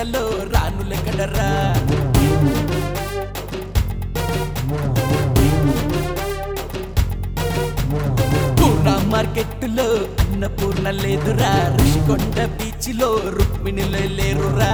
గంటలో రానులెక్కడరా. పూర్ణ మార్కెట్లో అన్నపూర్ణ లేదురా, ఋషికొండ బీచ్లో రుక్మిణిలో లేరురా.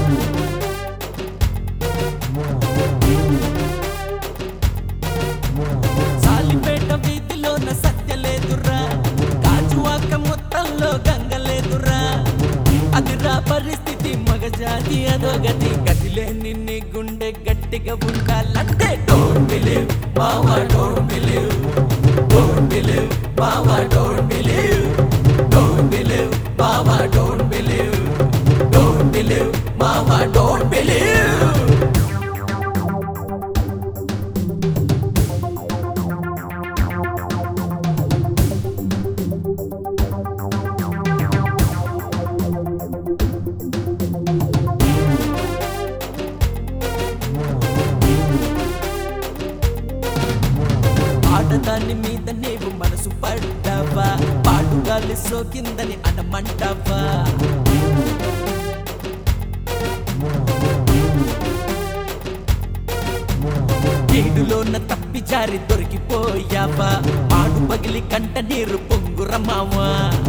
సాలిపేట వీధిలోన సత్య లేదురా, గాజువాక మొత్తంలో గంగ లేదురా. అదిరా పరిస్థితి మగజాతి అదోగతి, గదిలేని నీ గుండె గట్టిగా ఉండాలంటే డోంట్ బిలీవ్ మావా, డోంట్ బిలీవ్, డోంట్ బిలీవ్ మావా, డోంట్ బిలీవ్, డోంట్ బిలీవ్ మావా, డోంట్ బిలీవ్, డోంట్ బిలీవ్ మావా, డోంట్ బిలీవ్. ఆడదాని మీద నీవు మనసు పడ్డావా, పాడుగాలి సోకిందని అనమంటావా. ఏడులోన తప్పి జారి దొరికిపోయావా, పాడు పగిలి కంట నీరు పొంగురమావా.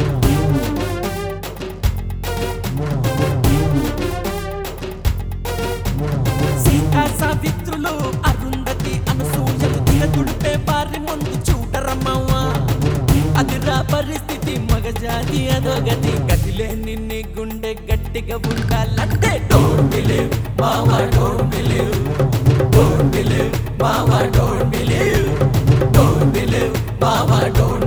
సీతా సావిత్రులు అరుంధతి అనసూయలు దిగదుడిపే పారి ముందు చూడరమ్మవా. అదిరా పరిస్థితి మగజాతి అదోగతి, గదిలేని నీ గుండె గట్టిగా ఉండాలంటే డోంట్ బిలీవ్ మావా, డోంట్ బిలీవ్, డోంట్ బిలీవ్ మావా, డోంట్ బిలీవ్, డోంట్ బిలీవ్ మావా, డోంట్